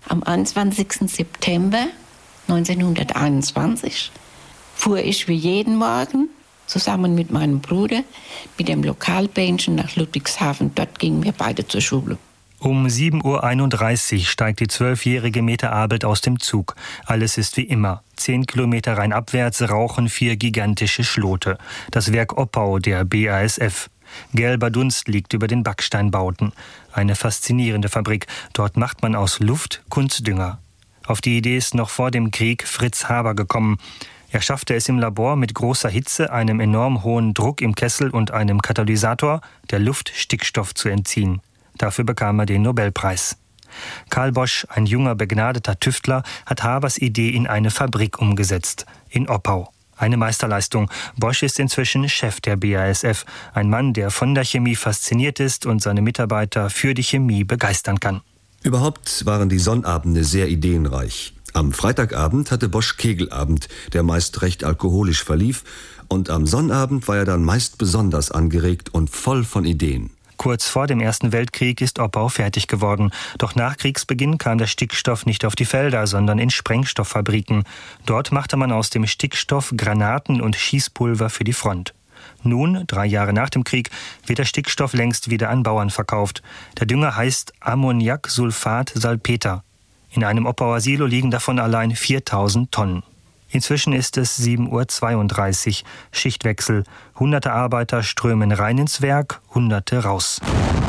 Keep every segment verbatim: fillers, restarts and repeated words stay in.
Am einundzwanzigsten September neunzehnhunderteinundzwanzig fuhr ich wie jeden Morgen zusammen mit meinem Bruder mit dem Lokalbähnchen nach Ludwigshafen. Dort gingen wir beide zur Schule. Um sieben Uhr einunddreißig steigt die zwölfjährige Meta Abelt aus dem Zug. Alles ist wie immer. Zehn Kilometer rheinabwärts rauchen vier gigantische Schlote. Das Werk Oppau der B A S F. Gelber Dunst liegt über den Backsteinbauten. Eine faszinierende Fabrik. Dort macht man aus Luft Kunstdünger. Auf die Idee ist noch vor dem Krieg Fritz Haber gekommen. Er schaffte es im Labor mit großer Hitze, einem enorm hohen Druck im Kessel und einem Katalysator der Luft Stickstoff zu entziehen. Dafür bekam er den Nobelpreis. Karl Bosch, ein junger begnadeter Tüftler, hat Habers Idee in eine Fabrik umgesetzt, in Oppau. Eine Meisterleistung. Bosch ist inzwischen Chef der B A S F, ein Mann, der von der Chemie fasziniert ist und seine Mitarbeiter für die Chemie begeistern kann. Überhaupt waren die Sonnabende sehr ideenreich. Am Freitagabend hatte Bosch Kegelabend, der meist recht alkoholisch verlief, und am Sonnabend war er dann meist besonders angeregt und voll von Ideen. Kurz vor dem Ersten Weltkrieg ist Oppau fertig geworden. Doch nach Kriegsbeginn kam der Stickstoff nicht auf die Felder, sondern in Sprengstofffabriken. Dort machte man aus dem Stickstoff Granaten und Schießpulver für die Front. Nun, drei Jahre nach dem Krieg, wird der Stickstoff längst wieder an Bauern verkauft. Der Dünger heißt Ammoniaksulfat-Salpeter. In einem Oppauer Silo liegen davon allein viertausend Tonnen. Inzwischen ist es sieben Uhr zweiunddreißig, Schichtwechsel. Hunderte Arbeiter strömen rein ins Werk, Hunderte raus.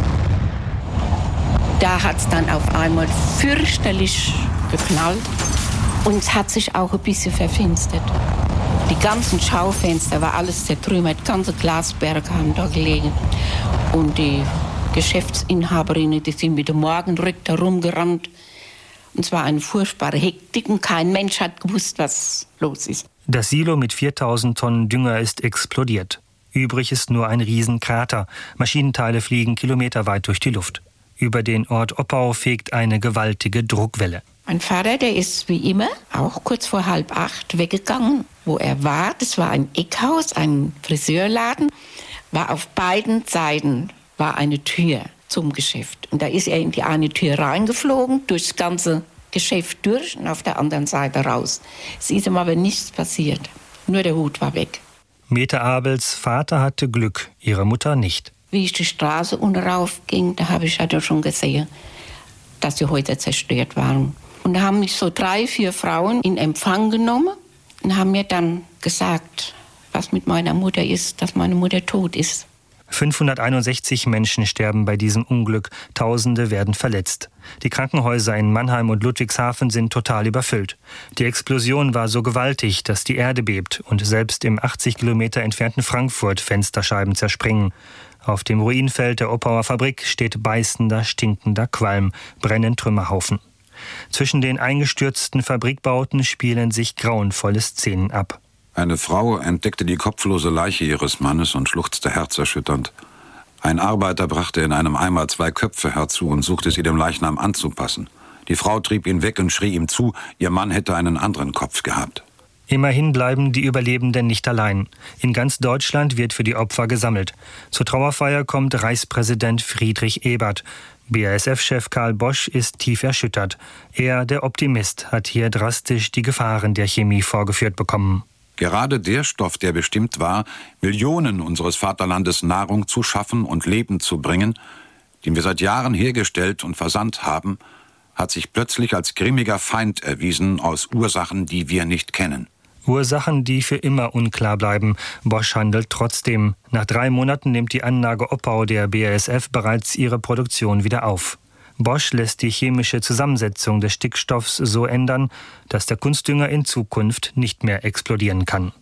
Da hat es dann auf einmal fürchterlich geknallt und es hat sich auch ein bisschen verfinstert. Die ganzen Schaufenster war alles zertrümmert, ganze Glasberge haben da gelegen. Und die Geschäftsinhaberinnen, die sind mit dem Morgenrück da rumgerannt. Und zwar eine furchtbare Hektik und kein Mensch hat gewusst, was los ist. Das Silo mit viertausend Tonnen Dünger ist explodiert. Übrig ist nur ein Riesenkrater. Maschinenteile fliegen kilometerweit durch die Luft. Über den Ort Oppau fegt eine gewaltige Druckwelle. Mein Vater, der ist wie immer auch kurz vor halb acht weggegangen. Wo er war, das war ein Eckhaus, ein Friseurladen, war auf beiden Seiten war eine Tür zum Geschäft. Und da ist er in die eine Tür reingeflogen, durchs ganze Geschäft durch und auf der anderen Seite raus. Es ist ihm aber nichts passiert. Nur der Hut war weg. Meta Abels Vater hatte Glück, ihre Mutter nicht. Wie ich die Straße unten rauf ging, da habe ich ja schon gesehen, dass die Häuser zerstört waren. Und da haben mich so drei, vier Frauen in Empfang genommen und haben mir dann gesagt, was mit meiner Mutter ist, dass meine Mutter tot ist. fünfhunderteinundsechzig Menschen sterben bei diesem Unglück, Tausende werden verletzt. Die Krankenhäuser in Mannheim und Ludwigshafen sind total überfüllt. Die Explosion war so gewaltig, dass die Erde bebt und selbst im achtzig Kilometer entfernten Frankfurt Fensterscheiben zerspringen. Auf dem Ruinenfeld der Oppauer Fabrik steht beißender, stinkender Qualm, brennen Trümmerhaufen. Zwischen den eingestürzten Fabrikbauten spielen sich grauenvolle Szenen ab. Eine Frau entdeckte die kopflose Leiche ihres Mannes und schluchzte herzerschütternd. Ein Arbeiter brachte in einem Eimer zwei Köpfe herzu und suchte sie dem Leichnam anzupassen. Die Frau trieb ihn weg und schrie ihm zu, ihr Mann hätte einen anderen Kopf gehabt. Immerhin bleiben die Überlebenden nicht allein. In ganz Deutschland wird für die Opfer gesammelt. Zur Trauerfeier kommt Reichspräsident Friedrich Ebert. B A S F-Chef Karl Bosch ist tief erschüttert. Er, der Optimist, hat hier drastisch die Gefahren der Chemie vorgeführt bekommen. Gerade der Stoff, der bestimmt war, Millionen unseres Vaterlandes Nahrung zu schaffen und Leben zu bringen, den wir seit Jahren hergestellt und versandt haben, hat sich plötzlich als grimmiger Feind erwiesen aus Ursachen, die wir nicht kennen. Ursachen, die für immer unklar bleiben. Bosch handelt trotzdem. Nach drei Monaten nimmt die Anlage Oppau der B A S F bereits ihre Produktion wieder auf. Bosch lässt die chemische Zusammensetzung des Stickstoffs so ändern, dass der Kunstdünger in Zukunft nicht mehr explodieren kann.